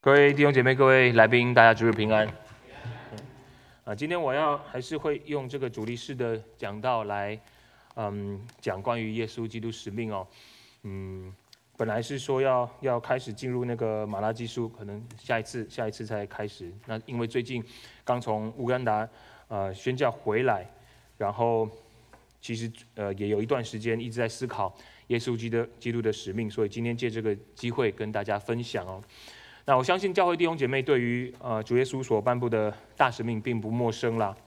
各位弟兄姐妹、各位来宾，大家主日平安。今天我还是会用这个主题式的讲道来，讲关于耶稣基督使命哦。本来是说要开始进入那个马拉基书，可能下一次才开始。那因为最近刚从乌干达宣教回来，然后其实也有一段时间一直在思考耶稣基督的使命，所以今天借这个机会跟大家分享哦。那我相信教会弟兄姐妹对于主耶稣所颁布的大使命并不陌生啦。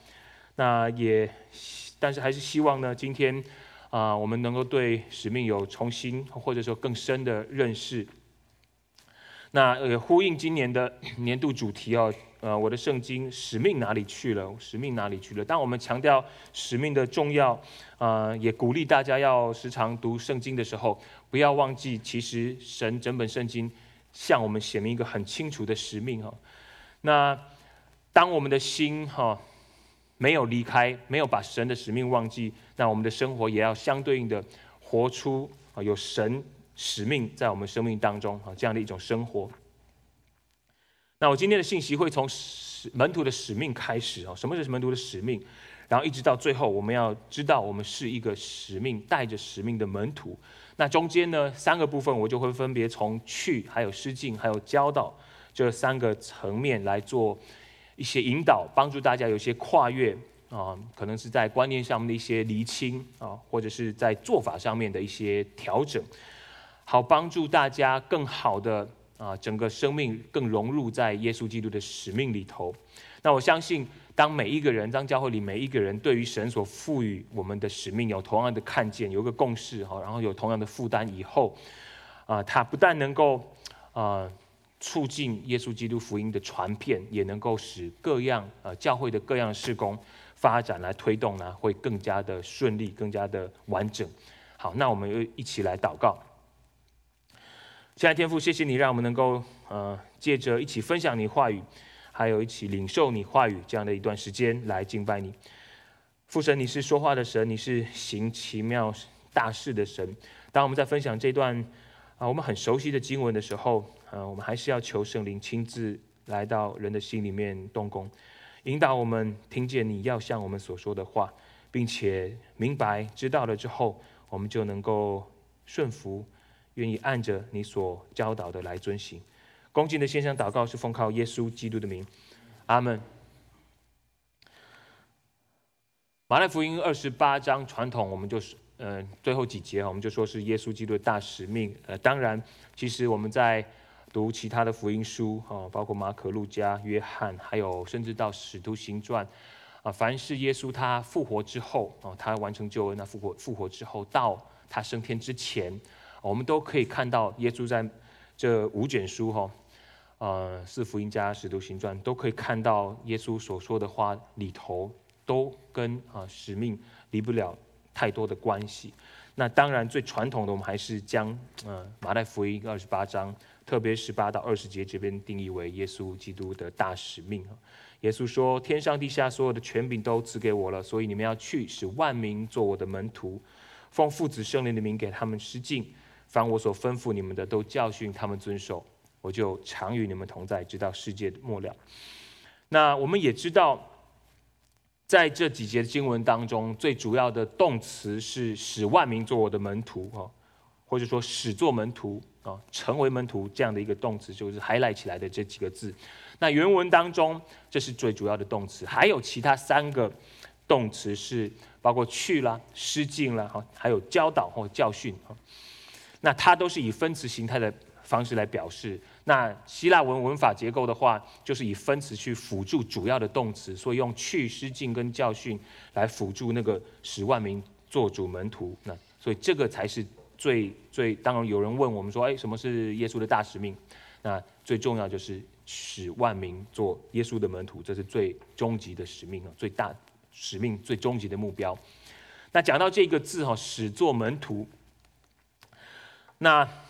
但是还是希望呢，今天我们能够对使命有重新或者说更深的认识。那呼应今年的年度主题哦，我的圣经使命哪里去了？使命哪里去了？当我们强调使命的重要，也鼓励大家要时常读圣经的时候，不要忘记，其实神整本圣经向我们显明一个很清楚的使命哈。那当我们的心哈没有离开，没有把神的使命忘记，那我们的生活也要相对应的活出有神使命在我们生命当中这样的一种生活。那我今天的信息会从门徒的使命开始什么是门徒的使命？然后一直到最后，我们要知道我们是一个使命带着使命的门徒。那中间呢3个部分，我就会分别从去、还有施浸、还有教导这3个层面来做一些引导，帮助大家有一些跨越可能是在观念上面的一些厘清或者是在做法上面的一些调整，好帮助大家更好的整个生命更融入在耶稣基督的使命里头。那我相信，当教会里每一个人对于神所赋予我们的使命有同样的看见，有一个共识然后有同样的负担以后，他不但能够促进耶稣基督福音的传遍，也能够使各样教会的各样事工发展来推动呢，会更加的顺利，更加的完整。好，那我们又一起来祷告。亲爱的天父，谢谢你让我们能够借着一起分享你话语，还有一起领受你话语这样的一段时间来敬拜你。父神，你是说话的神，你是行奇妙大事的神。当我们在分享这段我们很熟悉的经文的时候，我们还是要求圣灵亲自来到人的心里面动工，引导我们听见你要向我们所说的话，并且明白知道了之后，我们就能够顺服，愿意按着你所教导的来遵行。恭敬的献上祷告，是奉靠耶稣基督的名，阿们。马太福音28章传统，我们就是最后几节我们就说是耶稣基督的大使命。当然，其实我们在读其他的福音书包括马可、路加、约翰，还有甚至到使徒行传凡是耶稣他复活之后他完成救恩，那复活之后到他升天之前，我们都可以看到耶稣在这5卷书4福音加使徒行传，都可以看到耶稣所说的话里头都跟使命离不了太多的关系。那当然最传统的，我们还是将马太福音28章，特别18到20节这边定义为耶稣基督的大使命。耶稣说，天上地下所有的权柄都赐给我了，所以你们要去，使万民做我的门徒，奉父子圣灵的名给他们施浸，凡我所吩咐你们的都教训他们遵守，我就常与你们同在，直到世界的末了。那我们也知道，在这几节经文当中，最主要的动词是使万民做我的门徒或者说使做门徒成为门徒这样的一个动词，就是 highlight 起来的这几个字。那原文当中，这是最主要的动词，还有其他3个动词是包括去啦、施浸啦，还有教导或教训那它都是以分词形态的方式来表示。那希腊文法结构的话，就是以分词去辅助主要的动词，所以用去、施浸跟教训来辅助那个使万民做主门徒。那所以这个才是最当然有人问我们说，什么是耶稣的大使命？那最重要就是使万民做耶稣的门徒，这是最终极的使命最大使命最终极的目标。那讲到这个字使做门徒，那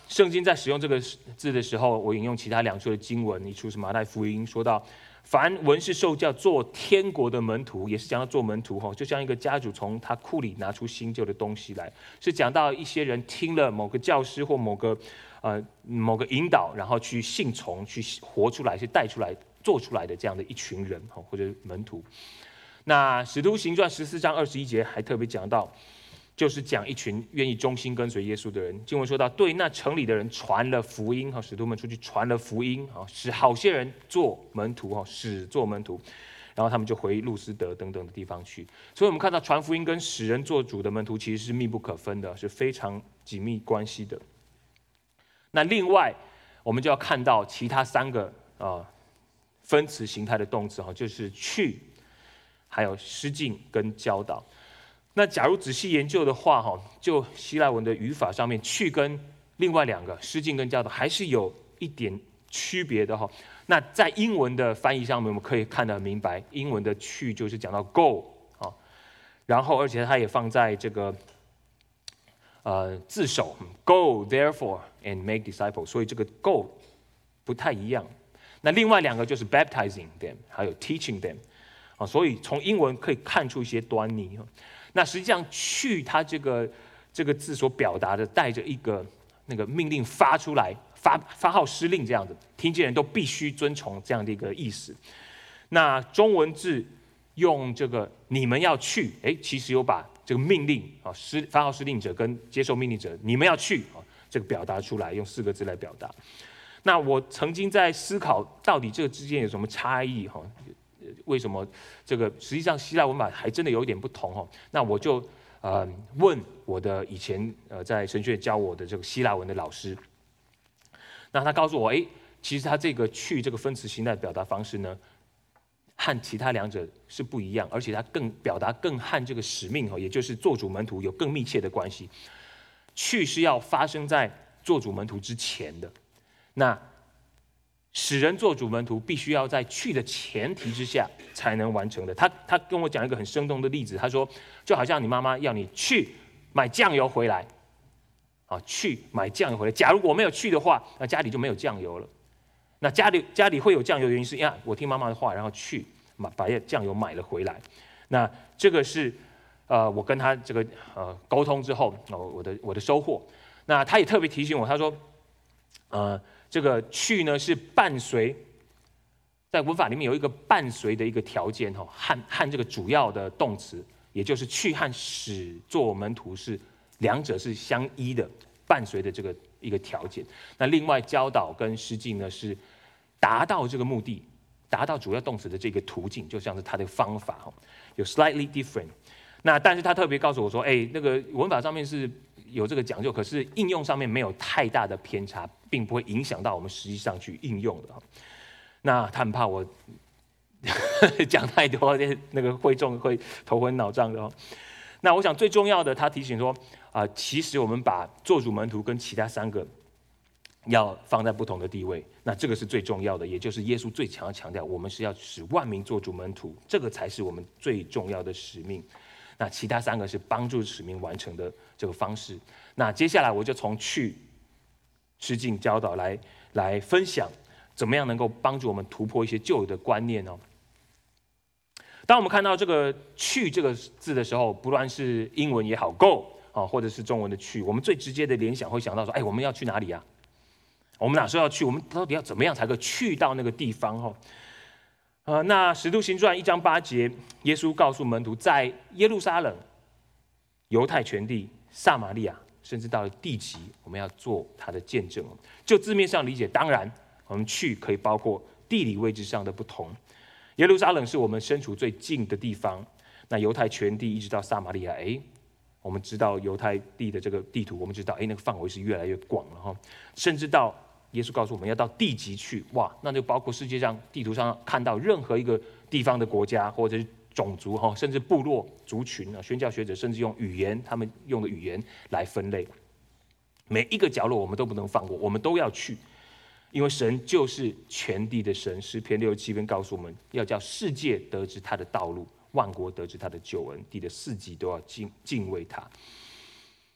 圣经在使用这个字的时候，我引用其他2处的经文，一处是马太福音，说到凡文士受教做天国的门徒，也是讲到做门徒，就像一个家主从他库里拿出新旧的东西来，是讲到一些人听了某个教师或某个引导，然后去信从、去活出来、去带出来、做出来的这样的一群人或者门徒。那使徒行传14章21节还特别讲到，就是讲一群愿意忠心跟随耶稣的人。经文说到，对那城里的人传了福音，使徒们出去传了福音，使好些人做门徒，使做门徒，然后他们就回路斯德等等的地方去。所以我们看到传福音跟使人做主的门徒其实是密不可分的，是非常紧密关系的。那另外我们就要看到其他3个分词形态的动词，就是去，还有施浸跟教导。那假如仔细研究的话，就希腊文的语法上面，去跟另外2个施浸跟教导还是有一点区别的。那在英文的翻译上面，我们可以看得明白，英文的去就是讲到 go 然后而且它也放在这个字首 go therefore and make disciples， 所以这个 go 不太一样。那另外2个就是 baptizing them 还有 teaching them， 所以从英文可以看出一些端倪。那实际上去它这个字所表达的，带着一个那个命令发出来，发号施令这样子，听见人都必须遵从这样的一个意思。那中文字用这个你们要去，其实有把这个命令发号施令者跟接受命令者你们要去这个表达出来，用4个字来表达。那我曾经在思考，到底这个之间有什么差异？为什么这个实际上希腊文法还真的有一点不同？那我就问我的以前在神学院教我的这个希腊文的老师，那他告诉我，其实他这个去这个分词形态表达方式呢，和其他2者是不一样，而且它表达更和这个使命也就是做主门徒有更密切的关系。去是要发生在做主门徒之前的，那使人做主门徒必须要在去的前提之下才能完成的。他跟我讲一个很生动的例子，他说就好像你妈妈要你去买酱油回来，去买酱油回来。假如我没有去的话，那家里就没有酱油了。那家里会有酱油的原因是我听妈妈的话，然后去把酱油买了回来。那这个是我跟他这个沟通之后我的收获。那他也特别提醒我，他说这个去呢是伴随，在文法里面有一个伴随的一个条件和这个主要的动词，也就是去和使做门徒是2者是相依的，伴随的这个一个条件。那另外教导跟施浸呢是达到这个目的，达到主要动词的这个途径，就像是它的方法有 slightly different。那但是他特别告诉我说，那个文法上面是有这个讲究，可是应用上面没有太大的偏差，并不会影响到我们实际上去应用的。那他很怕我讲太多，那个会头昏脑胀的。那我想最重要的，他提醒说，其实我们把做主门徒跟其他3个要放在不同的地位，那这个是最重要的，也就是耶稣最强调，我们是要使万民做主门徒，这个才是我们最重要的使命。那其他3个是帮助使命完成的这个方式。那接下来我就从去、施浸、教导来分享，怎么样能够帮助我们突破一些旧有的观念。当我们看到这个去这个字的时候，不论是英文也好 ，go 或者是中文的去，我们最直接的联想会想到说，我们要去哪里啊？我们哪时候要去？我们到底要怎么样才可以去到那个地方？那使徒行传1章8节，耶稣告诉门徒，在耶路撒冷、犹太全地、撒玛利亚，甚至到了地极，我们要做他的见证。就字面上理解，当然我们去可以包括地理位置上的不同。耶路撒冷是我们身处最近的地方，那犹太全地一直到撒玛利亚，我们知道犹太地的这个地图，我们知道那个范围是越来越广了甚至到耶稣告诉我们要到地极去，哇，那就包括世界上地图上看到任何一个地方的国家或者是种族甚至部落族群宣教学者甚至用语言，他们用的语言来分类，每一个角落我们都不能放过，我们都要去，因为神就是全地的神。诗篇67篇告诉我们，要叫世界得知他的道路，万国得知他的救恩，地的4极都要敬畏他。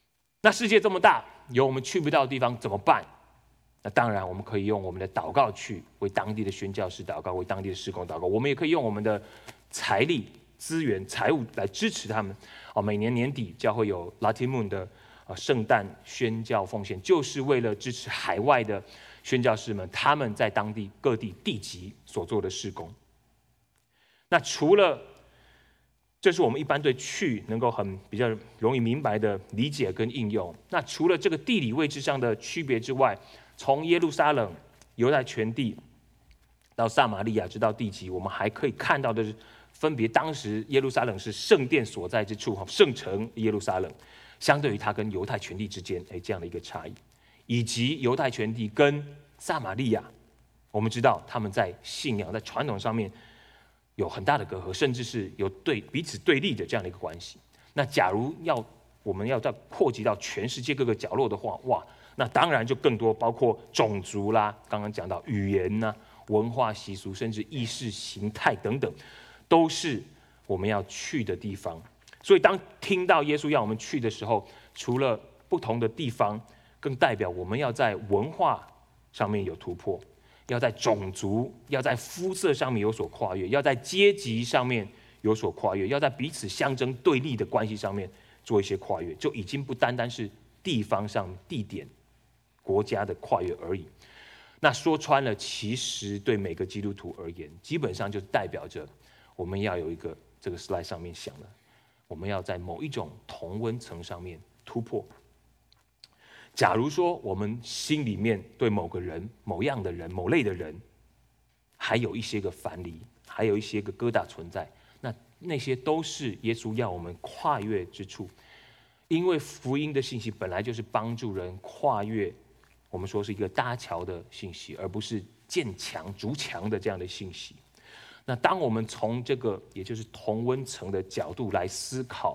那世界这么大，有我们去不到的地方怎么办？那当然，我们可以用我们的祷告去为当地的宣教士祷告，为当地的事工祷告。我们也可以用我们的财力、资源、财务来支持他们。每年年底教会有 Latte Moon 的圣诞宣教奉献，就是为了支持海外的宣教士们，他们在当地各地地级所做的事工。那除了这是我们一般对去能够比较容易明白的理解跟应用。那除了这个地理位置上的区别之外，从耶路撒冷、犹太全地到撒玛利亚直到地极，我们还可以看到的是，分别当时耶路撒冷是圣殿所在之处，圣城耶路撒冷，相对于它跟犹太全地之间这样的一个差异，以及犹太全地跟撒玛利亚，我们知道他们在信仰、在传统上面有很大的隔阂，甚至是有彼此对立的这样的一个关系。那假如我们要再扩及到全世界各个角落的话，哇，那当然就更多，包括种族啦，刚刚讲到语言啦、文化习俗，甚至意识形态等等，都是我们要去的地方。所以当听到耶稣要我们去的时候，除了不同的地方，更代表我们要在文化上面有突破，要在种族、要在肤色上面有所跨越，要在阶级上面有所跨越，要在彼此相争对立的关系上面做一些跨越，就已经不单单是地方上地点、国家的跨越而已。那说穿了，其实对每个基督徒而言，基本上就代表着我们要有一个这个 slide 上面想的，我们要在某一种同温层上面突破。假如说我们心里面对某个人、某样的人、某类的人，还有一些个藩篱，还有一些个疙瘩存在，那些都是耶稣要我们跨越之处。因为福音的信息本来就是帮助人跨越，我们说是一个搭桥的信息，而不是建墙、筑墙的这样的信息。那当我们从这个也就是同温层的角度来思考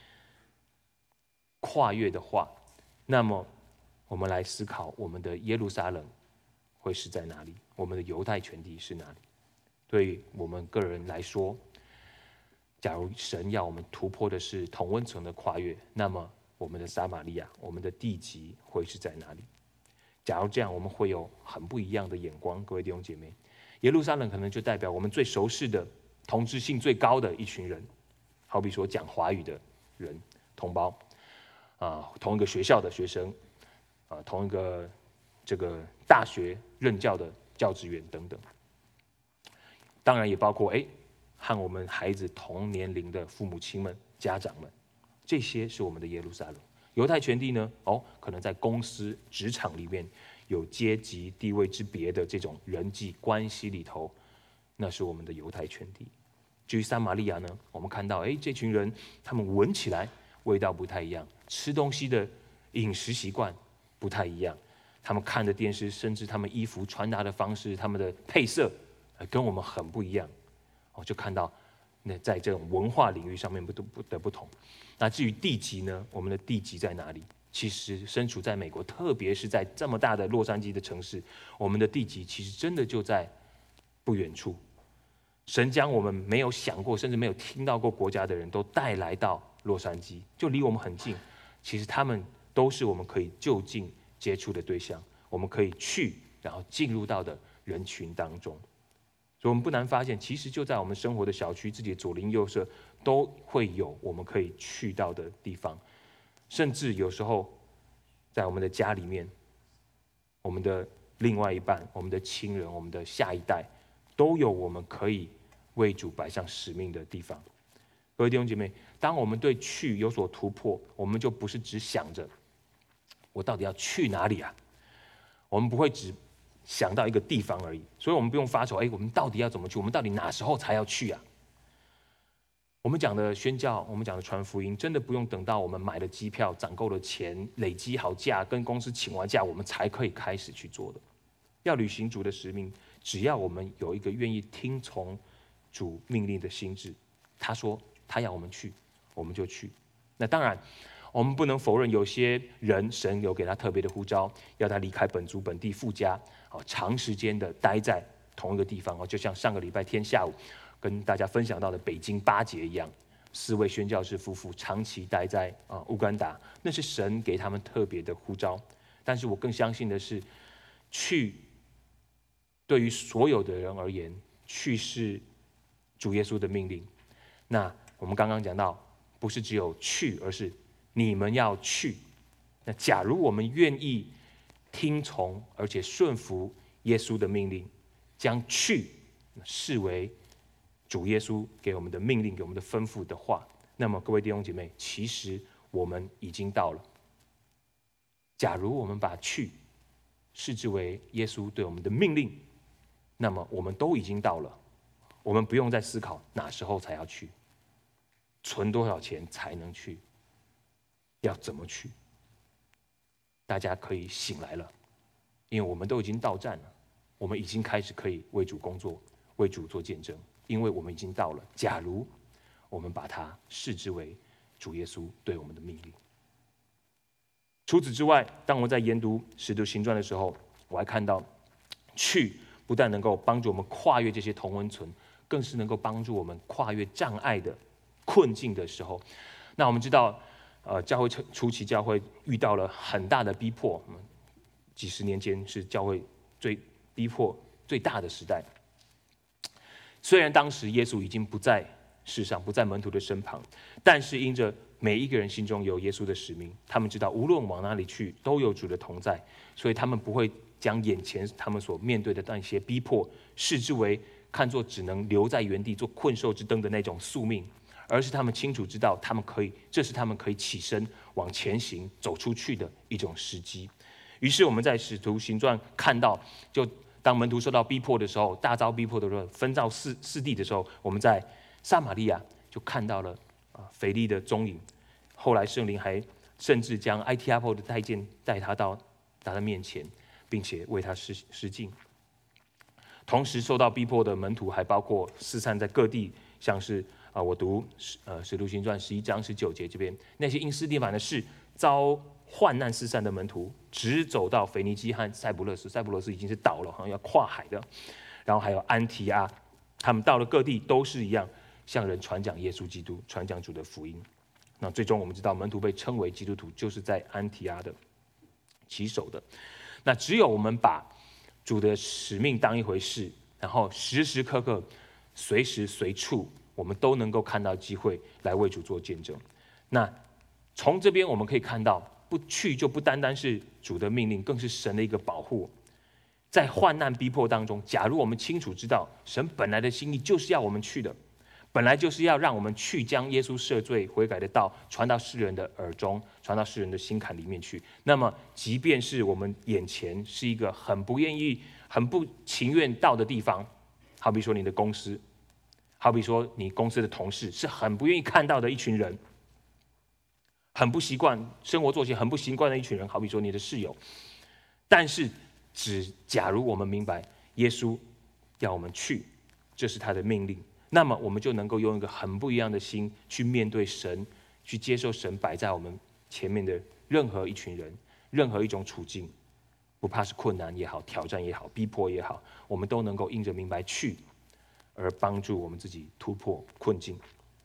跨越的话，那么我们来思考我们的耶路撒冷会是在哪里，我们的犹太全地是哪里。对于我们个人来说，假如神要我们突破的是同温层的跨越，那么我们的撒玛利亚、我们的地极会是在哪里？假如这样，我们会有很不一样的眼光。各位弟兄姐妹，耶路撒冷可能就代表我们最熟识的、同质性最高的一群人，好比说讲华语的人、同胞同一个学校的学生同一个这个大学任教的教职员等等。当然也包括和我们孩子同年龄的父母亲们、家长们，这些是我们的耶路撒冷。犹太全地呢？可能在公司、职场里面有阶级地位之别的这种人际关系里头，那是我们的犹太全地。至于撒玛利亚呢，我们看到这群人他们闻起来味道不太一样，吃东西的饮食习惯不太一样，他们看的电视，甚至他们衣服穿搭的方式，他们的配色跟我们很不一样。就看到那在这种文化领域上面的不同。那至于地极呢？我们的地极在哪里？其实身处在美国，特别是在这么大的洛杉矶的城市，我们的地极其实真的就在不远处。神将我们没有想过，甚至没有听到过国家的人都带来到洛杉矶，就离我们很近。其实他们都是我们可以就近接触的对象，我们可以去，然后进入到的人群当中。所以我们不难发现，其实就在我们生活的小区，自己的左邻右舍都会有我们可以去到的地方，甚至有时候在我们的家里面，我们的另外一半、我们的亲人、我们的下一代，都有我们可以为主摆上使命的地方。各位弟兄姐妹，当我们对去有所突破，我们就不是只想着我到底要去哪里啊，我们不会只想到一个地方而已，所以我们不用发愁，我们到底要怎么去？我们到底哪时候才要去啊？我们讲的宣教，我们讲的传福音，真的不用等到我们买了机票、攒够了钱、累积好假、跟公司请完假，我们才可以开始去做的。要履行主的使命，只要我们有一个愿意听从主命令的心智，他说他要我们去，我们就去。那当然，我们不能否认，有些人神有给他特别的呼召，要他离开本族本地父家，长时间的待在同一个地方，就像上个礼拜天下午跟大家分享到的北京8节一样， 4位宣教士夫妇长期待在乌干达，那是神给他们特别的呼召。但是我更相信的是，去对于所有的人而言，去是主耶稣的命令。那我们刚刚讲到，不是只有去，而是你们要去。那假如我们愿意听从而且顺服耶稣的命令，将去视为主耶稣给我们的命令、给我们的吩咐的话，那么各位弟兄姐妹，其实我们已经到了。假如我们把去视之为耶稣对我们的命令，那么我们都已经到了。我们不用再思考哪时候才要去，存多少钱才能去，要怎么去。大家可以醒来了，因为我们都已经到站了，我们已经开始可以为主工作，为主做见证，因为我们已经到了。假如我们把它视之为主耶稣对我们的命令。除此之外，当我在研读《使徒行传》的时候，我还看到去不但能够帮助我们跨越这些同温层，更是能够帮助我们跨越障碍的困境的时候。那我们知道，教会初期教会遇到了很大的逼迫，几十年间是教会逼迫最大的时代。虽然当时耶稣已经不在世上，不在门徒的身旁，但是因着每一个人心中有耶稣的使命，他们知道无论往哪里去，都有主的同在，所以他们不会将眼前他们所面对的那些逼迫视之为看作只能留在原地做困兽之灯的那种宿命，而是他们清楚知道这是他们可以起身往前行走出去的一种时机。于是我们在使徒行传看到，就当门徒受到逼迫的时候，大遭逼迫的时候，分到四地的时候，我们在撒玛利亚就看到了腓力的踪影。后来圣灵还甚至将埃提阿波的太监带他到他面前，并且为他施浸。同时受到逼迫的门徒还包括四散在各地，像是我读使徒行传11章19节这边，那些因斯提反的事遭患难四散的门徒，直走到腓尼基和塞浦路斯，塞浦路斯已经是倒了，好像要跨海的。然后还有安提阿，他们到了各地都是一样，向人传讲耶稣基督，传讲主的福音。那最终我们知道，门徒被称为基督徒，就是在安提阿的起手的。那只有我们把主的使命当一回事，然后时时刻刻、随时随处，我们都能够看到机会来为主做见证。那从这边我们可以看到，不去就不单单是主的命令，更是神的一个保护。在患难逼迫当中，假如我们清楚知道神本来的心意就是要我们去的，本来就是要让我们去将耶稣赦罪悔改的道传到世人的耳中，传到世人的心坎里面去。那么即便是我们眼前是一个很不愿意、很不情愿到的地方，好比说你的公司，好比说你公司的同事，是很不愿意看到的一群人，很不习惯生活作息很不习惯的一群人，好比说你的室友。但是假如我们明白耶稣要我们去，这是他的命令，那么我们就能够用一个很不一样的心去面对神，去接受神摆在我们前面的任何一群人，任何一种处境，不怕是困难也好，挑战也好，逼迫也好，我们都能够因着明白去，而帮助我们自己突破困境。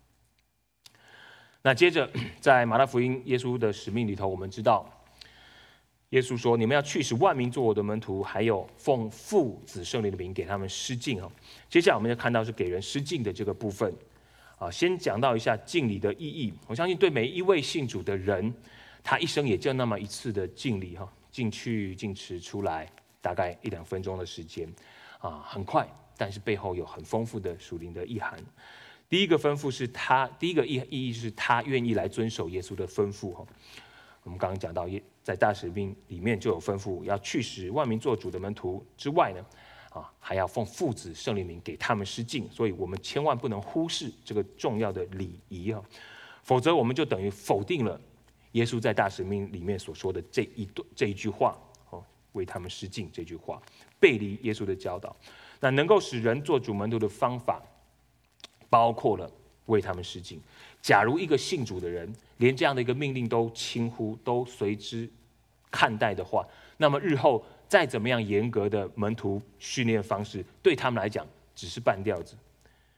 那接着在马太福音耶稣的使命里头，我们知道耶稣说：“你们要去，使万民做我的门徒，还有奉父子圣灵的名给他们施浸。”接下来我们要看到是给人施浸的这个部分。先讲到一下浸礼的意义。我相信对每一位信主的人，他一生也就那么一次的浸礼，进去进吃出来，大概1-2分钟的时间，很快，但是背后有很丰富的属灵的意涵。第一个意义是他愿意来遵守耶稣的吩咐。我们刚刚讲到，在大使命里面就有吩咐，要去使万民做主的门徒之外呢，还要奉父子圣灵名给他们施浸。所以我们千万不能忽视这个重要的礼仪，否则我们就等于否定了耶稣在大使命里面所说的这一句话，为他们施浸这句话，背离耶稣的教导。那能够使人做主门徒的方法，包括了为他们施浸。假如一个信主的人连这样的一个命令都轻忽，都随之看待的话，那么日后再怎么样严格的门徒训练方式，对他们来讲只是半吊子。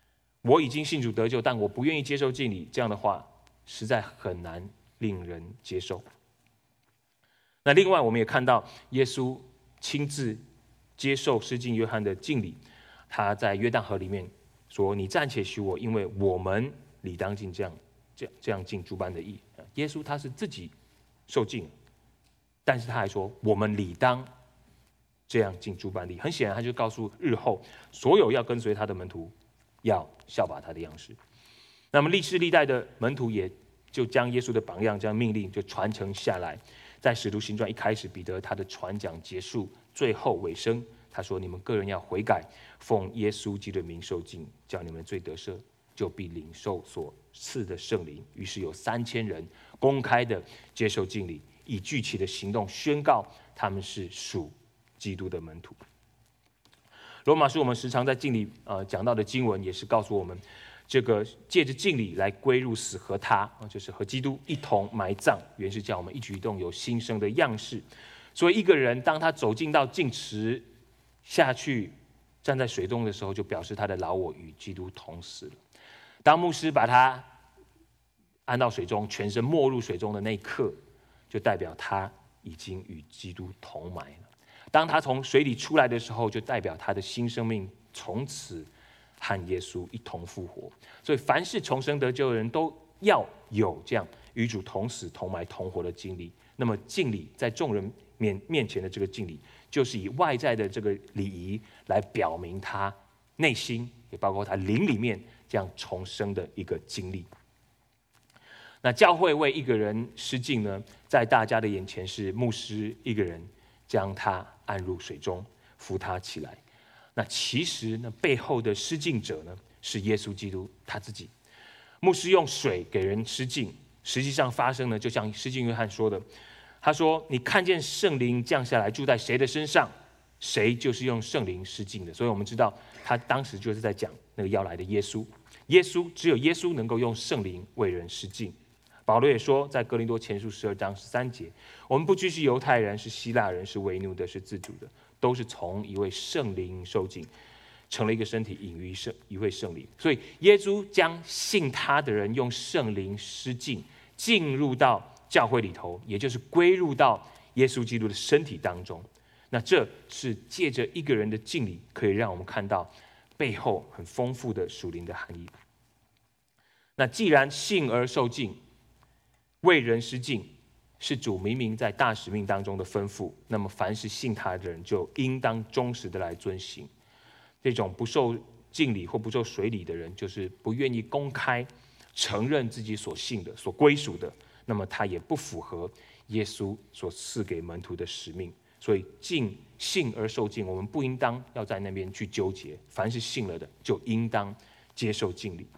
我已经信主得救，但我不愿意接受敬礼，这样的话实在很难令人接受。那另外我们也看到耶稣亲自接受施浸约翰的敬礼，他在约旦河里面说：“你暂且许我，因为我们理当尽这样尽诸般的义。”耶稣他是自己受敬，但是他还说我们理当这样尽诸般的义。很显然，他就告诉日后所有要跟随他的门徒，要效法他的样式。那么历世历代的门徒也就将耶稣的榜样、将命令就传承下来。在使徒行传一开始，彼得他的传讲结束，最后尾声，他说：“你们个人要悔改，奉耶稣基督的名受浸，叫你们罪得赦，就必领受所赐的圣灵。”于是有3000人公开的接受敬礼，以具体的行动宣告他们是属基督的门徒。罗马书我们时常在敬礼讲到的经文，也是告诉我们，这个借着敬礼来归入死，和他就是和基督一同埋葬，原是叫我们一举一动有新生的样式。所以一个人当他走进到浸池下去，站在水中的时候，就表示他的老我与基督同死了。当牧师把他安到水中，全身没入水中的那一刻，就代表他已经与基督同埋了。当他从水里出来的时候，就代表他的新生命从此和耶稣一同复活。所以凡是重生得救的人都要有这样与主同死同埋同活的经历。那么敬礼在众人面前的这个敬礼，就是以外在的这个礼仪来表明他内心，也包括他灵里面这样重生的一个经历。那教会为一个人施浸呢，在大家的眼前是牧师一个人将他按入水中，扶他起来。那其实呢，背后的施浸者呢，是耶稣基督他自己。牧师用水给人施浸，实际上发生呢，就像施浸约翰说的，他说：“你看见圣灵降下来住在谁的身上，谁就是用圣灵施浸的。”所以我们知道，他当时就是在讲那个要来的耶稣。只有耶稣能够用圣灵为人施浸。保罗也说，在哥林多前书12章13节，我们不拘是犹太人，是希腊人，是为奴的，是自主的，都是从一位圣灵受浸，成了一个身体，隐于一位圣灵。所以耶稣将信他的人用圣灵施浸，进入到教会里头，也就是归入到耶稣基督的身体当中。那这是借着一个人的敬礼，可以让我们看到背后很丰富的属灵的含义。那既然信而受浸，为人施浸，是主明明在大使命当中的吩咐，那么凡是信他的人，就应当忠实的来遵行。这种不受敬礼或不受水礼的人，就是不愿意公开承认自己所信的、所归属的，那么他也不符合耶稣所赐给门徒的使命。所以信而受敬，我们不应当要在那边去纠结，凡是信了的，就应当接受敬礼。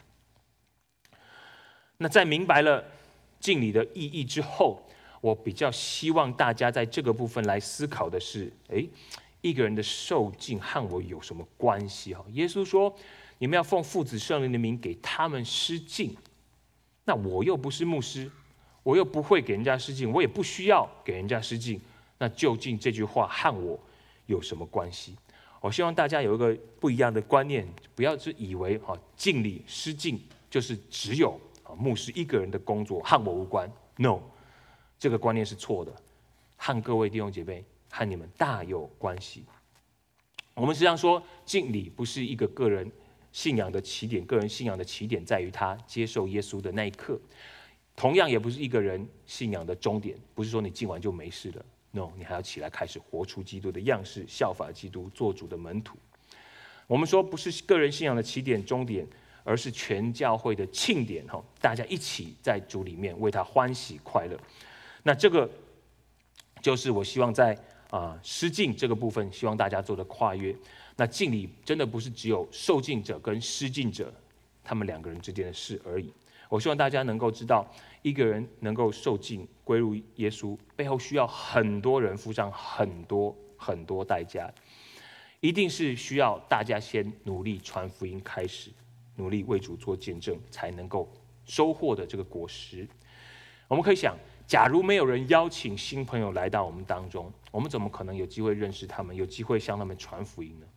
那在明白了敬礼的意义之后，我比较希望大家在这个部分来思考的是，一个人的受敬和我有什么关系？耶稣说，你们要奉父子圣灵的名给他们施浸。那我又不是牧师，我又不会给人家施浸，我也不需要给人家施浸。那究竟这句话和我有什么关系？我希望大家有一个不一样的观念，不要只以为敬礼施浸就是只有牧师一个人的工作，和我无关。 No， 这个观念是错的，和各位弟兄姐妹和你们大有关系。我们实际上说，敬礼不是一个个人信仰的起点，个人信仰的起点在于他接受耶稣的那一刻，同样也不是一个人信仰的终点，不是说你敬完就没事了。No， 你还要起来开始活出基督的样式，效法基督，做主的门徒。我们说不是个人信仰的起点终点，而是全教会的庆典，大家一起在主里面为他欢喜快乐。那这个就是我希望在施浸这个部分，希望大家做的跨越。那敬礼真的不是只有受敬者跟施浸者他们两个人之间的事而已。我希望大家能够知道，一个人能够受浸归入耶稣，背后需要很多人付上很多很多代价，一定是需要大家先努力传福音开始，努力为主做见证，才能够收获的这个果实。我们可以想，假如没有人邀请新朋友来到我们当中，我们怎么可能有机会认识他们，有机会向他们传福音呢？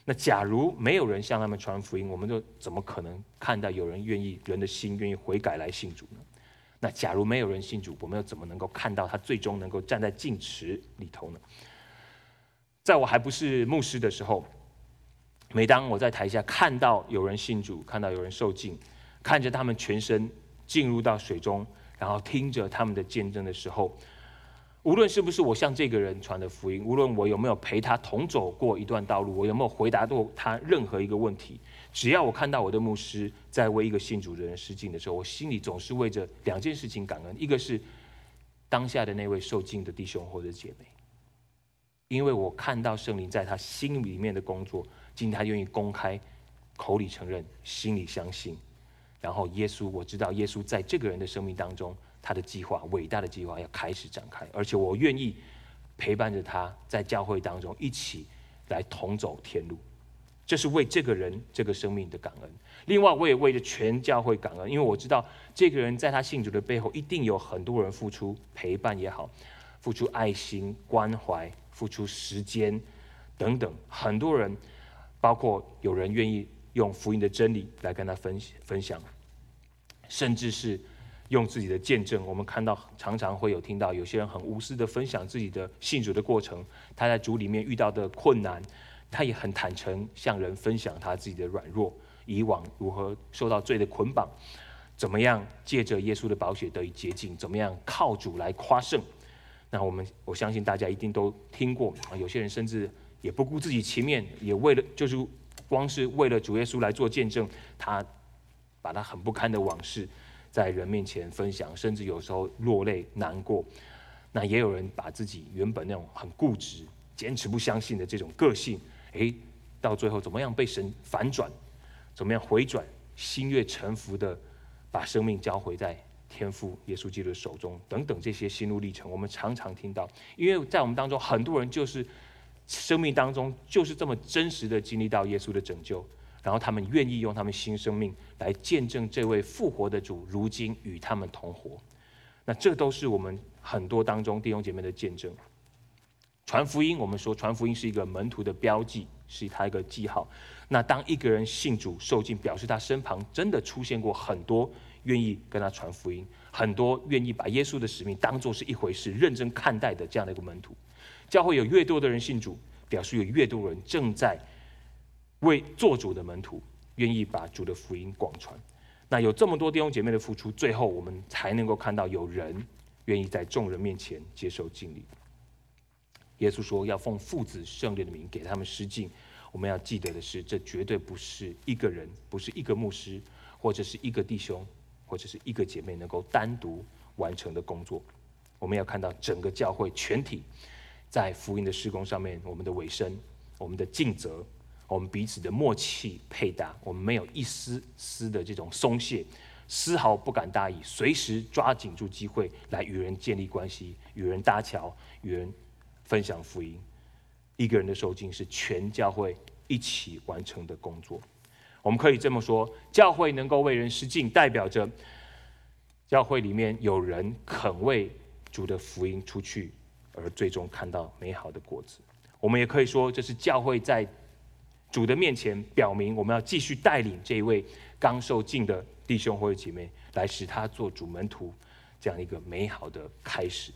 那假如没有人向他们传福音，我们就怎么可能看到有人人的心愿意悔改来信主呢？那假如没有人信主，我们又怎么能够看到他最终能够站在禁池里头呢？在我还不是牧师的时候，每当我在台下看到有人信主，看到有人受浸，看着他们全身进入到水中，然后听着他们的见证的时候，无论是不是我向这个人传的福音，无论我有没有陪他同走过一段道路，我有没有回答过他任何一个问题，只要我看到我的牧师在为一个信主的人施浸的时候，我心里总是为着2件事情感恩。一个是当下的那位受浸的弟兄或者姐妹，因为我看到圣灵在他心里面的工作，今天他愿意公开口里承认，心里相信，然后我知道耶稣在这个人的生命当中，他的计划，伟大的计划要开始展开，而且我愿意陪伴着他在教会当中一起来同走天路。这是为这个人这个生命的感恩。另外我也为着全教会感恩，因为我知道这个人在他信主的背后一定有很多人付出陪伴也好，付出爱心关怀，付出时间等等，很多人，包括有人愿意用福音的真理来跟他分享，甚至是用自己的见证。我们看到常常会有听到有些人很无私的分享自己的信主的过程，他在主里面遇到的困难，他也很坦诚向人分享他自己的软弱，以往如何受到罪的捆绑，怎么样借着耶稣的宝血得以洁净，怎么样靠主来夸胜。那我相信大家一定都听过，有些人甚至也不顾自己情面，也为了光是为了主耶稣来做见证，他把他很不堪的往事在人面前分享，甚至有时候落泪难过。那也有人把自己原本那种很固执、坚持不相信的这种个性，到最后怎么样被神反转，怎么样回转，心悦诚服的把生命交回在天父耶稣基督的手中，等等这些心路历程，我们常常听到。因为在我们当中，很多人就是生命当中就是这么真实的经历到耶稣的拯救，然后他们愿意用他们新生命来见证这位复活的主如今与他们同活。那这都是我们很多当中弟兄姐妹的见证。传福音，我们说传福音是一个门徒的标记，是他一个记号。那当一个人信主受浸，表示他身旁真的出现过很多愿意跟他传福音，很多愿意把耶稣的使命当作是一回事认真看待的这样的一个门徒。教会有越多的人信主，表示有越多人正在为做主的门徒，愿意把主的福音广传。那有这么多弟兄姐妹的付出，最后我们才能够看到有人愿意在众人面前接受浸礼。耶稣说要奉父子圣灵的名给他们施浸。我们要记得的是，这绝对不是一个人，不是一个牧师，或者是一个弟兄，或者是一个姐妹能够单独完成的工作。我们要看到整个教会全体在福音的事工上面，我们的委身，我们的尽责，我们彼此的默契配搭，我们没有一丝丝的这种松懈，丝毫不敢大意，随时抓紧住机会来与人建立关系，与人搭桥，与人分享福音。一个人的受浸是全教会一起完成的工作。我们可以这么说，教会能够为人施浸，代表着教会里面有人肯为主的福音出去，而最终看到美好的果子。我们也可以说，这是教会在主的面前表明，我们要继续带领这一位刚受浸的弟兄或者姐妹，来使他做主门徒这样一个美好的开始。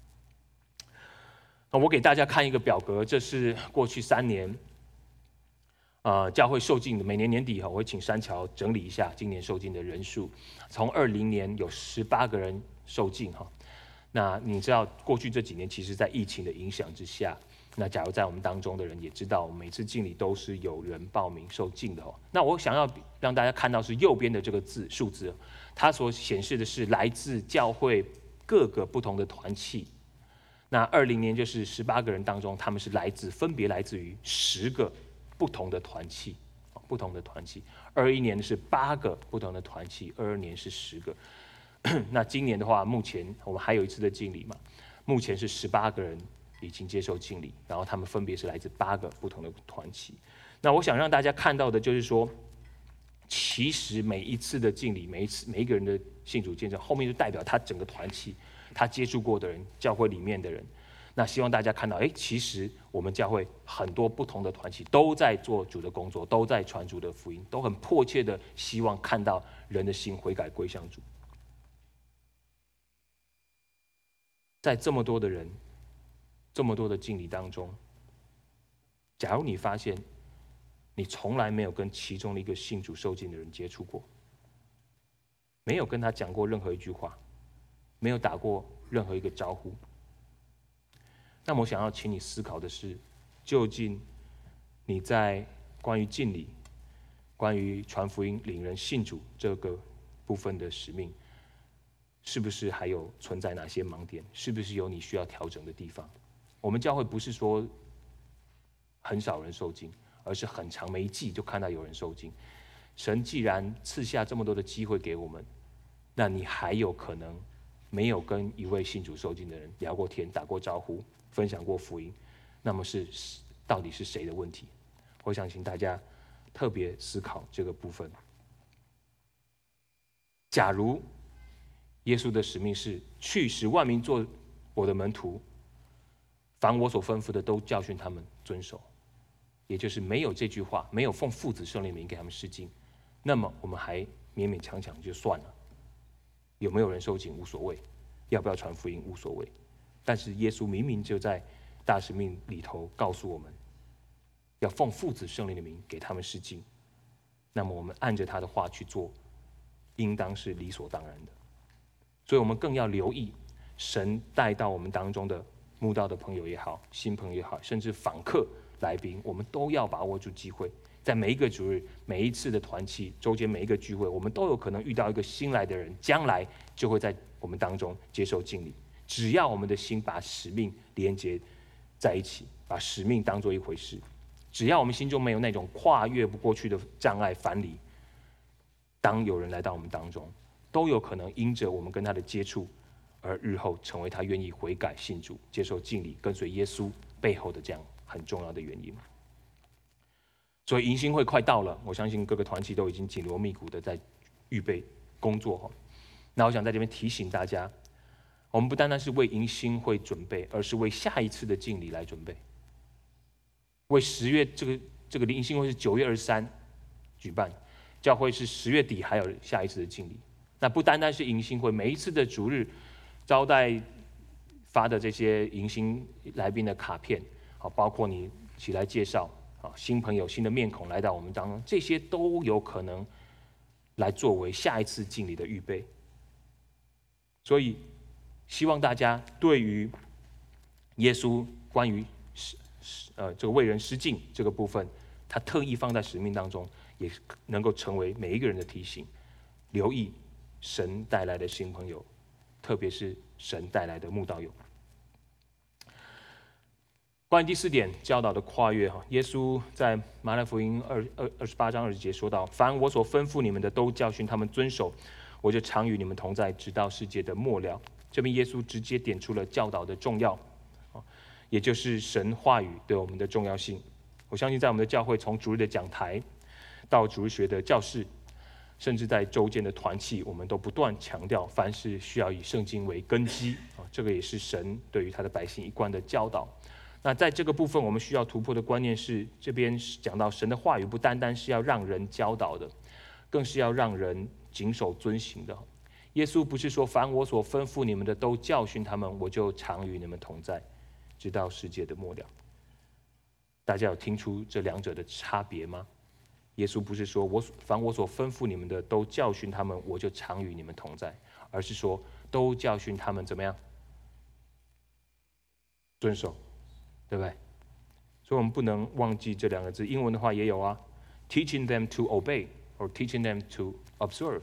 我给大家看一个表格，这是过去3年教会受浸的，每年年底我会请山桥整理一下今年受浸的人数。从20年有18个人受浸那你知道过去这几年其实在疫情的影响之下，那假如在我们当中的人也知道，每次浸礼都是有人报名受浸的那我想要让大家看到是右边的这个数字，它所显示的是来自教会各个不同的团契。那20年就是18个人当中，他们是分别来自于10个不同的团契，21年是8个不同的团契，22年是10个。那今年的话，目前我们还有一次的浸礼嘛，目前是18个人已经接受浸礼，然后他们分别是来自8个不同的团契。那我想让大家看到的就是说，其实每一次的浸礼，每一个人的信主见证，后面就代表他整个团契，他接触过的人，教会里面的人。 那希望大家看到，其实我们教会很多不同的团体都在做主的工作，都在传主的福音，都很迫切的希望看到人的心悔改归向主。在这么多的人、这么多的敬礼当中，假如你发现你从来没有跟其中的一个信主受浸的人接触过，没有跟他讲过任何一句话，没有打过任何一个招呼，那么我想要请你思考的是，究竟你在关于敬礼、关于传福音、领人信主这个部分的使命，是不是还有存在哪些盲点？是不是有你需要调整的地方？我们教会不是说很少人受浸，而是很长每一季就看到有人受浸。神既然赐下这么多的机会给我们，那你还有可能没有跟一位信主受浸的人聊过天、打过招呼、分享过福音，那么到底是谁的问题？我想请大家特别思考这个部分。假如耶稣的使命是去使万民做我的门徒，凡我所吩咐的都教训他们遵守，也就是没有这句话，没有奉父子圣灵名给他们施浸，那么我们还勉勉强强就算了。有没有人受浸无所谓，要不要传福音无所谓，但是耶稣明明就在大使命里头告诉我们，要奉父子圣灵的名给他们施浸，那么我们按着他的话去做，应当是理所当然的。所以我们更要留意神带到我们当中的慕道的朋友也好，新朋友也好，甚至访客来宾，我们都要把握住机会，在每一个主日、每一次的团契、周间每一个聚会，我们都有可能遇到一个新来的人，将来就会在我们当中接受敬礼。只要我们的心把使命连接在一起，把使命当作一回事，只要我们心中没有那种跨越不过去的障碍藩篱，当有人来到我们当中，都有可能因着我们跟他的接触，而日后成为他愿意悔改信主、接受敬礼、跟随耶稣背后的这样很重要的原因。所以迎新会快到了，我相信各个团体都已经紧锣密鼓的在预备工作。那我想在这边提醒大家，我们不单单是为迎新会准备，而是为下一次的敬礼来准备。为10月这个迎新会是9月23举办，教会是10月底还有下一次的敬礼。那不单单是迎新会，每一次的主日招待发的这些迎新来宾的卡片，包括你起来介绍新朋友、新的面孔来到我们当中，这些都有可能来作为下一次敬礼的预备。所以希望大家对于耶稣关于这个为人施浸这个部分，他特意放在使命当中，也能够成为每一个人的提醒，留意神带来的新朋友，特别是神带来的慕道友。关于第4点教导的跨越，耶稣在马太福音28章20节说到：凡我所吩咐你们的，都教训他们遵守，我就常与你们同在，直到世界的末了。这边耶稣直接点出了教导的重要，也就是神话语对我们的重要性。我相信在我们的教会，从主日的讲台到主日学的教室，甚至在周间的团契，我们都不断强调，凡事需要以圣经为根基，这个也是神对于他的百姓一贯的教导。那在这个部分，我们需要突破的观念是，这边讲到神的话语不单单是要让人教导的，更是要让人谨守遵行的。耶稣不是说，凡我所吩咐你们的，都教训他们，我就常与你们同在，直到世界的末了。大家有听出这两者的差别吗？耶稣不是说，凡我所吩咐你们的，都教训他们，我就常与你们同在，而是说，都教训他们怎么样？遵守。对不对？所以我们不能忘记这两个字。英文的话也有啊 ，teaching them to obey or teaching them to observe。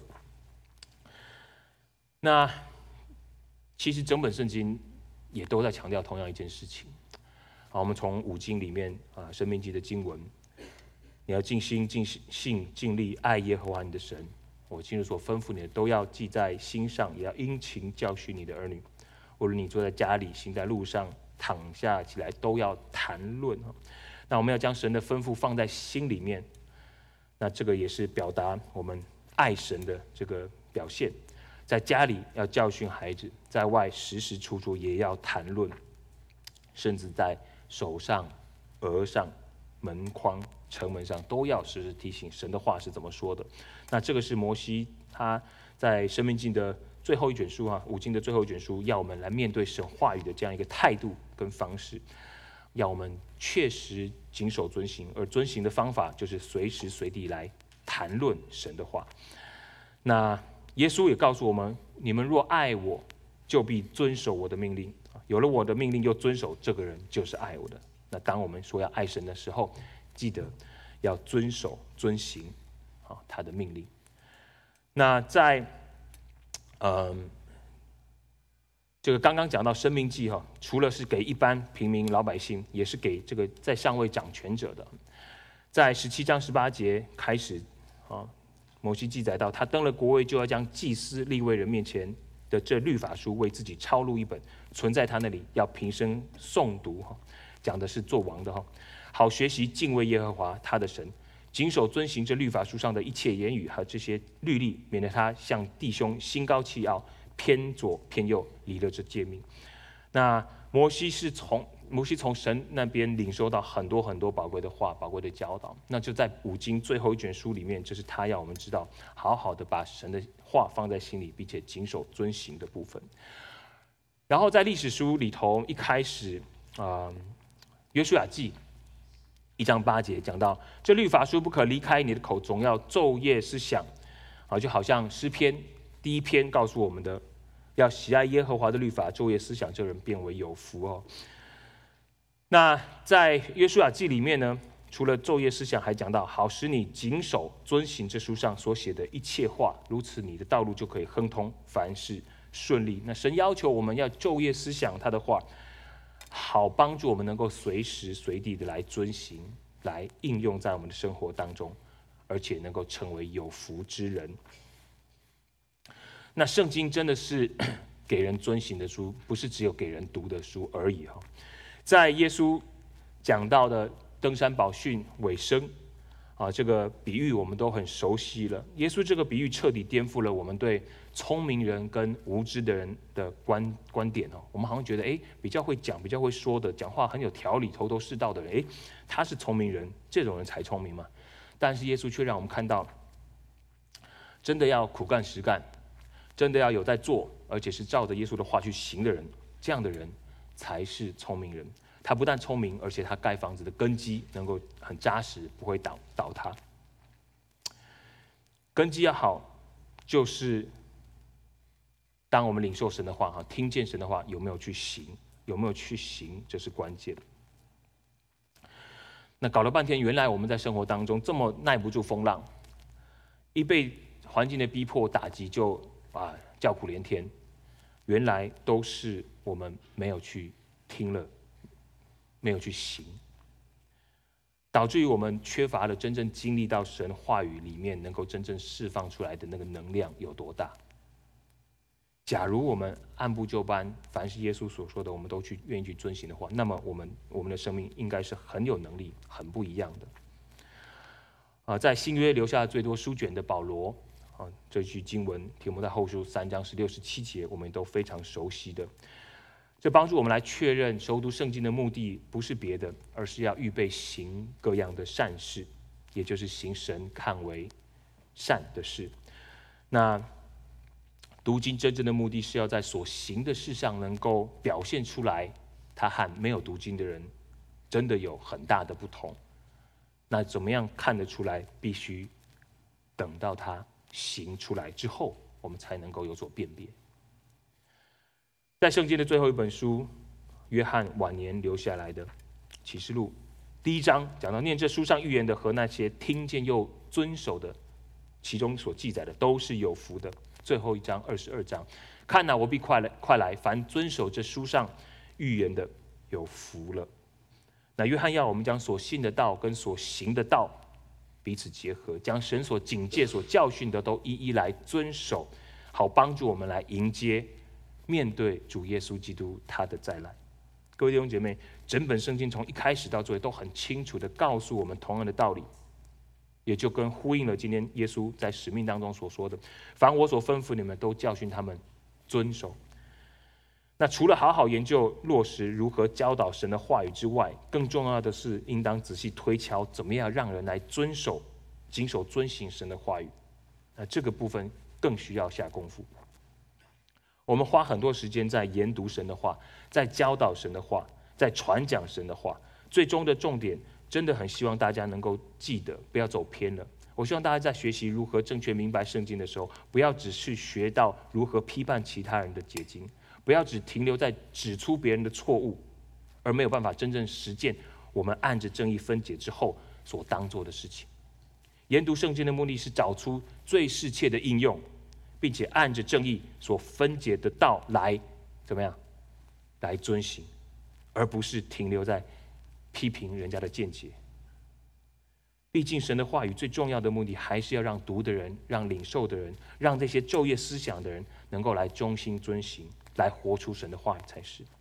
那其实整本圣经也都在强调同样一件事情。好，我们从5经里面申命记的经文，你要尽心、尽性、尽力爱耶和华你的神。我今日所吩咐你的，都要记在心上，也要殷勤教训你的儿女。无论你坐在家里，行在路上，躺下起来，都要谈论。那我们要将神的吩咐放在心里面，那这个也是表达我们爱神的这个表现。在家里要教训孩子，在外时时处处也要谈论， 甚至在手上、额上、门框、城门上都要时时提醒神的话是怎么说的。那这个是摩西他在申命记的最后一卷书五经的最后一卷书，要我们来面对神话语的这样一个态度跟方式，要我们确实谨守遵行，而遵行的方法就是随时随地来谈论神的话。那耶稣也告诉我们，你们若爱我，就必遵守我的命令。有了我的命令又遵守，这个人就是爱我的。那当我们说要爱神的时候，记得要遵守遵行他的命令。那在这个刚刚讲到申命记除了是给一般平民老百姓，也是给这个在上位掌权者的。在17章18节开始摩西记载到，他登了国位，就要将祭司利未人面前的这律法书为自己抄录一本，存在他那里，要平生诵读讲的是做王的好学习敬畏耶和华他的神，谨守遵行这律法书上的一切言语和这些律例，免得他向弟兄心高气傲，偏左偏右，离了这诫命。那摩西从神那边领受到很多很多宝贵的话，宝贵的教导。那就在五经最后一卷书里面，就是他要我们知道，好好的把神的话放在心里，并且谨守遵行的部分。然后在历史书里头，一开始约书亚记1章8节讲到，这律法书不可离开你的口，总要昼夜思想。就好像诗篇第1篇告诉我们的，要喜爱耶和华的律法，昼夜思想，这人变为有福那在约书亚记里面呢，除了昼夜思想，还讲到好使你谨守遵行这书上所写的一切话，如此你的道路就可以亨通，凡事顺利。那神要求我们要昼夜思想他的话，好帮助我们能够随时随地的来遵行，来应用在我们的生活当中，而且能够成为有福之人。那圣经真的是给人遵行的书，不是只有给人读的书而已在耶稣讲到的登山宝训尾声这个比喻我们都很熟悉了。耶稣这个比喻彻底颠覆了我们对聪明人跟无知的人的观点我们好像觉得比较会讲、比较会说的，讲话很有条理、头头是道的人，他是聪明人，这种人才聪明嘛。但是耶稣却让我们看到，真的要苦干实干，真的要有在做，而且是照着耶稣的话去行的人，这样的人才是聪明人。他不但聪明，而且他盖房子的根基能够很扎实，不会倒塌。根基要好，就是当我们领受神的话听见神的话，有没有去行？有没有去行？这是关键。那搞了半天，原来我们在生活当中这么耐不住风浪，一被环境的逼迫打击就叫苦连天，原来都是我们没有去听了，没有去行，导致于我们缺乏了真正经历到神话语里面能够真正释放出来的那个能量有多大。假如我们按部就班，凡是耶稣所说的我们都愿意去遵行的话，那么我们的生命应该是很有能力、很不一样的。在新约留下最多书卷的保罗这句经文提摩太后书3章16、17节，我们都非常熟悉的。这帮助我们来确认熟读圣经的目的不是别的，而是要预备行各样的善事，也就是行神看为善的事。那读经真正的目的是要在所行的事上能够表现出来，他和没有读经的人真的有很大的不同。那怎么样看得出来？必须等到他行出来之后，我们才能够有所辨别。在圣经的最后一本书，约翰晚年留下来的启示录第1章讲到，念这书上预言的和那些听见又遵守的，其中所记载的都是有福的。最后一章22章，看哪，我必快来，凡遵守这书上预言的有福了。那约翰要我们将所信的道跟所行的道彼此结合，将神所警戒、所教训的都一一来遵守，好帮助我们来迎接、面对主耶稣基督他的再来。各位弟兄姐妹，整本圣经从一开始到最后都很清楚的告诉我们同样的道理，也就跟呼应了今天耶稣在使命当中所说的：凡我所吩咐你们，都教训他们遵守。 那除了好好研究落实如何教导神的话语之外，更重要的是应当仔细推敲怎么样让人来遵守、谨守、遵行神的话语。那这个部分更需要下功夫。我们花很多时间在研读神的话，在教导神的话，在传讲神的话，最终的重点真的很希望大家能够记得，不要走偏了。我希望大家在学习如何正确明白圣经的时候，不要只是学到如何批判其他人的解经，不要只停留在指出别人的错误，而没有办法真正实践我们按着正义分解之后所当做的事情。研读圣经的目的是找出最适切的应用，并且按着正义所分解的道来怎么样来遵行，而不是停留在批评人家的见解。毕竟神的话语最重要的目的还是要让读的人、让领受的人、让这些昼夜思想的人能够来忠心遵行，来活出神的话语才是。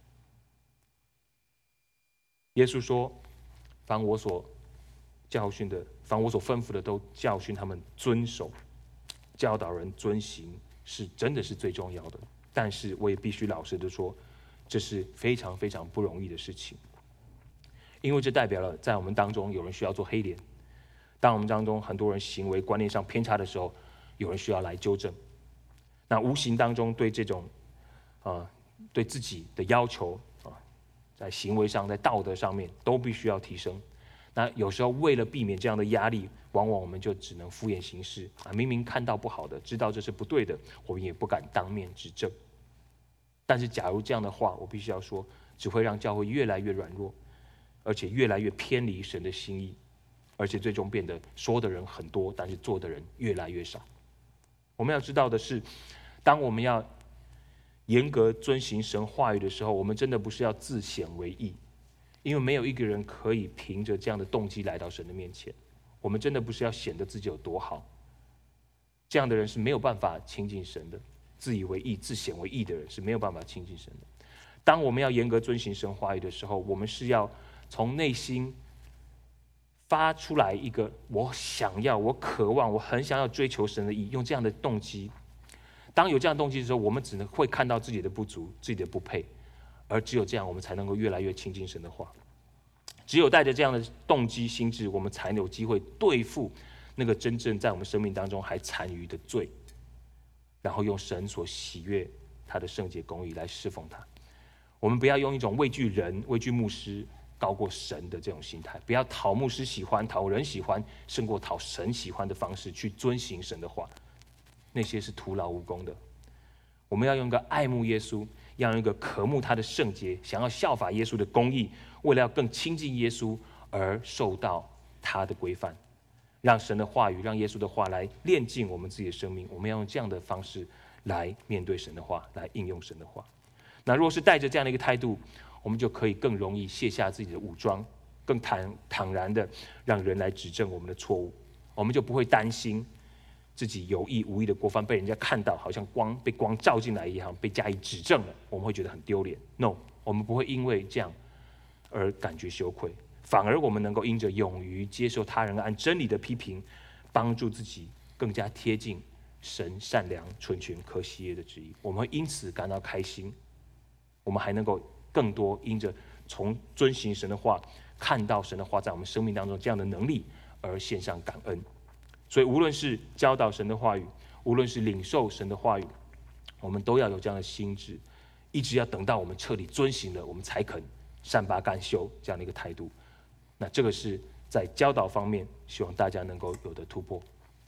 耶稣说：凡我所教训的，凡我所吩咐的，都教训他们遵守，教导人遵行，是真的是最重要的。但是我也必须老实的说，这是非常非常不容易的事情，因为这代表了在我们当中有人需要做黑脸。当我们当中很多人行为观念上偏差的时候，有人需要来纠正。那无形当中对这种对自己的要求在行为上、在道德上面都必须要提升。那有时候为了避免这样的压力，往往我们就只能敷衍行事明明看到不好的，知道这是不对的，我们也不敢当面指正。但是假如这样的话，我必须要说，只会让教会越来越软弱，而且越来越偏离神的心意，而且最终变得说的人很多，但是做的人越来越少。我们要知道的是，当我们要严格遵行神话语的时候，我们真的不是要自显为义，因为没有一个人可以凭着这样的动机来到神的面前。我们真的不是要显得自己有多好，这样的人是没有办法亲近神的。自以为义、自显为义的人是没有办法亲近神的。当我们要严格遵行神话语的时候，我们是要从内心发出来一个我想要、我渴望、我很想要追求神的义，用这样的动机。当有这样的动机的时候，我们只能会看到自己的不足、自己的不配，而只有这样，我们才能够越来越亲近神的话。只有带着这样的动机心智，我们才有机会对付那个真正在我们生命当中还残余的罪，然后用神所喜悦他的圣洁公义来侍奉他。我们不要用一种畏惧人、畏惧牧师高过神的这种心态，不要讨牧师喜欢、讨人喜欢胜过讨神喜欢的方式去遵行神的话，那些是徒劳无功的。我们要用一个爱慕耶稣，要用一个渴慕他的圣洁，想要效法耶稣的公义，为了要更亲近耶稣而受到他的规范，让神的话语、让耶稣的话来炼净我们自己的生命。我们要用这样的方式来面对神的话，来应用神的话。那若是带着这样的一个态度，我们就可以更容易卸下自己的武装，更坦然的让人来指正我们的错误。我们就不会担心自己有意无意的过犯被人家看到，好像被光照进来一样，被加以指正了，我们会觉得很丢脸。No， 我们不会因为这样而感觉羞愧，反而我们能够因着勇于接受他人按真理的批评，帮助自己更加贴近神善良、纯全、可喜悦的旨意。我们会因此感到开心，我们还能够更多因着从遵行神的话，看到神的话在我们生命当中这样的能力而献上感恩。所以无论是教导神的话语，无论是领受神的话语，我们都要有这样的心智，一直要等到我们彻底遵行了，我们才肯善罢甘休这样的一个态度。那这个是在教导方面，希望大家能够有的突破。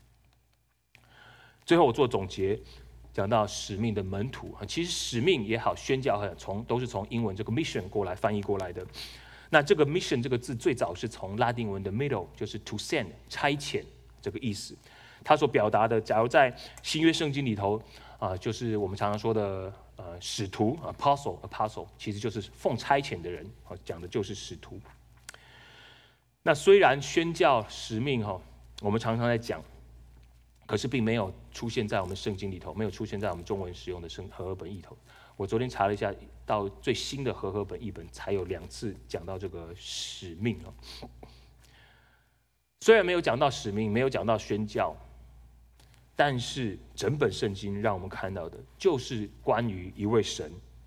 最后我做总结，讲到使命的门徒，其实使命也好，宣教也好，都是从英文这个 mission 过来翻译过来的。那这个 mission 这个字最早是从拉丁文的 middle， 就是 to send 差遣这个意思。它所表达的，假如在新约圣经里头就是我们常常说的使徒 apostle， 其实就是奉差遣的人，讲的就是使徒。那虽然宣教使命我们常常在讲，可是并没有出现在我们圣经里头，没有出现在我们中文使用的和合本译头。我昨天查了一下，到最新的和合本译本才有2次讲到这个使命。虽然没有讲到使命，没有讲到宣教，但是整本圣经让我们看到的就是关于一位神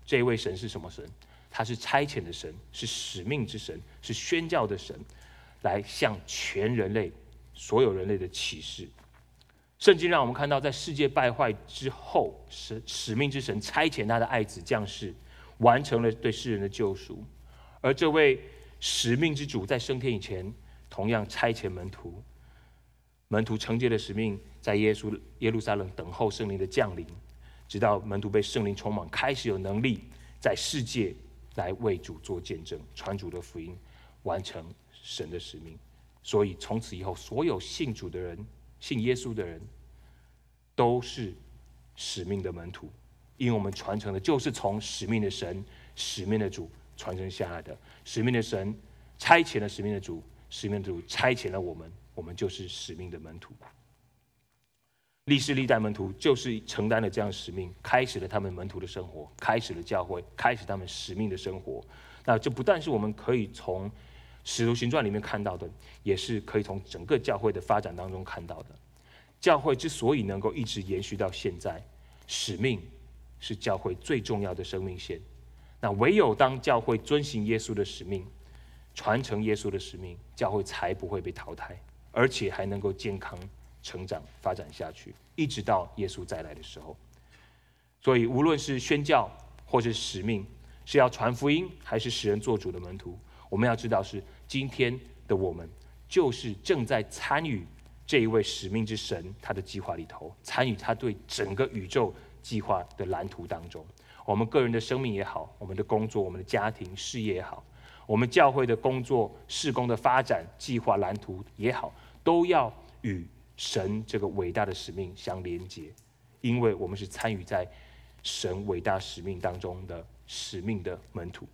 这一位神是什么神？他是差遣的神，是使命之神，是宣教的神，来向全人类、所有人类的启示。圣经让我们看到，在世界败坏之后，使命之神差遣他的爱子降世，完成了对世人的救赎。而这位使命之主在升天以前，同样差遣门徒，门徒承接的使命，在耶路撒冷等候圣灵的降临，直到门徒被圣灵充满，开始有能力在世界来为主做见证，传主的福音，完成神的使命。所以从此以后，所有信主的人、信耶稣的人，都是使命的门徒，因为我们传承的就是从使命的神、使命的主传承下来的。使命的神差遣了使命的主，使命的主差遣了我们，我们就是使命的门徒。历世历代门徒就是承担了这样的使命，开始了他们门徒的生活，开始了教会，开始他们使命的生活。那这不但是我们可以从使徒行传里面看到的，也是可以从整个教会的发展当中看到的。教会之所以能够一直延续到现在，使命是教会最重要的生命线。那唯有当教会遵行耶稣的使命，传承耶稣的使命，教会才不会被淘汰，而且还能够健康成长发展下去，一直到耶稣再来的时候。所以无论是宣教或是使命，是要传福音还是使人做主的门徒，我们要知道是今天的我们就是正在参与这一位使命之神他的计划里头，参与他对整个宇宙计划的蓝图当中。我们个人的生命也好，我们的工作、我们的家庭事业也好，我们教会的工作事工的发展计划蓝图也好，都要与神这个伟大的使命相连结，因为我们是参与在神伟大使命当中的使命的门徒。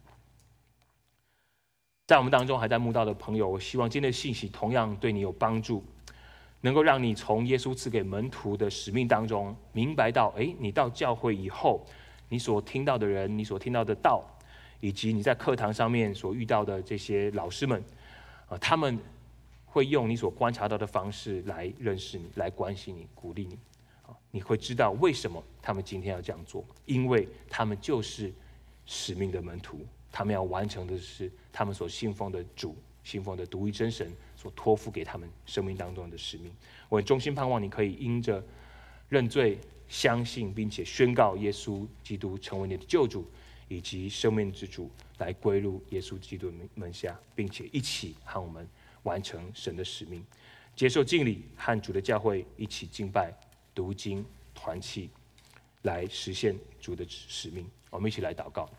在我们当中还在慕道的朋友，我希望今天的信息同样对你有帮助，能够让你从耶稣赐给门徒的使命当中明白到，你到教会以后，你所听到的人，你所听到的道，以及你在课堂上面所遇到的这些老师们，他们会用你所观察到的方式来认识你，来关心你，鼓励你。你会知道为什么他们今天要这样做，因为他们就是使命的门徒，他们要完成的是他们所信奉的主、信奉的独一真神所托付给他们生命当中的使命。我衷心盼望你可以因着认罪、相信并且宣告耶稣基督成为你的救主以及生命之主，来归入耶稣基督的门下，并且一起和我们完成神的使命，接受敬礼，和主的教会一起敬拜、读经、团契，来实现主的使命。我们一起来祷告。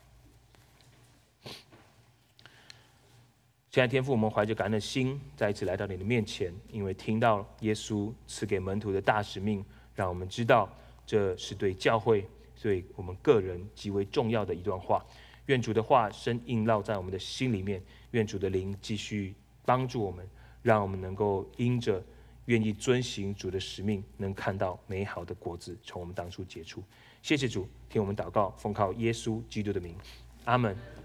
亲爱的天父，我们怀着感恩的心，再一次来到你的面前，因为听到耶稣赐给门徒的大使命，让我们知道这是对教会、对我们个人极为重要的一段话。愿主的话深印烙在我们的心里面，愿主的灵继续帮助我们，让我们能够因着愿意遵行主的使命，能看到美好的果子从我们当中结出。谢谢主，听我们祷告，奉靠耶稣基督的名，阿们。